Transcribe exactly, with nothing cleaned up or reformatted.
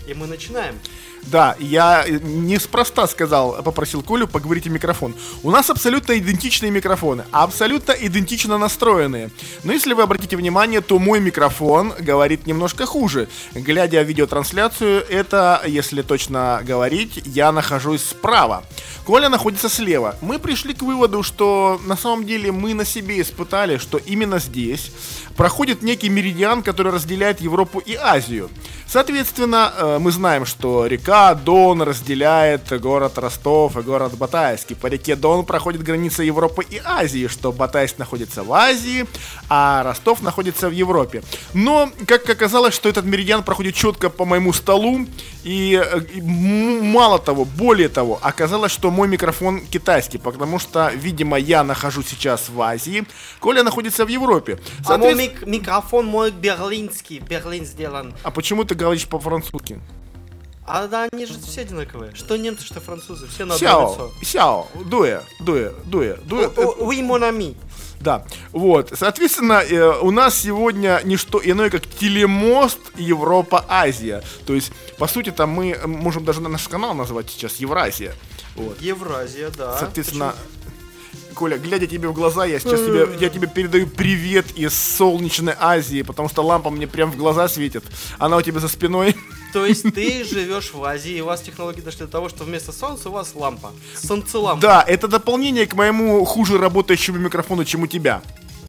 И мы начинаем. Да, я неспроста сказал, попросил Колю поговорить о микрофон. У нас абсолютно идентичные микрофоны, абсолютно идентично настроенные. Но если вы обратите внимание, то мой микрофон говорит немножко хуже. Глядя в видеотрансляцию, это, если точно говорить, я нахожусь справа. Коля находится слева. Мы пришли к выводу, что на самом деле мы на себе испытали, что именно здесь проходит некий меридиан, который разделяет Европу и Азию. Соответственно, мы знаем, что река Дон разделяет город Ростов и город Батайский. По реке Дон проходит граница Европы и Азии, что Батайск находится в Азии, а Ростов находится в Европе. Но, как оказалось, что этот меридиан проходит четко по моему столу, и, и мало того, более того, оказалось, что мой микрофон китайский, потому что, видимо, я нахожусь сейчас в Азии, Коля находится в Европе. А мой мик- микрофон мой берлинский, Берлин сделан. А почему ты говоришь по-французски? А да, они же все одинаковые. Что немцы, что французы, все на одно Сяо, лицо. сяо, дуэ, дуэ, дуэ, дуэ. Oui, mon ami. Да, вот, соответственно, э, у нас сегодня не что иное, как телемост Европа-Азия. То есть, по сути, там мы можем даже наш канал назвать сейчас Евразия. Вот. Евразия, да. Соответственно, почему? Коля, глядя тебе в глаза, я сейчас тебе, я тебе передаю привет из солнечной Азии, потому что лампа мне прям в глаза светит. Она у тебя за спиной. То есть ты живешь в Азии, и у вас технологии дошли до того, что вместо солнца у вас лампа. Солнцелампа. Да, это дополнение к моему хуже работающему микрофону, чем у тебя.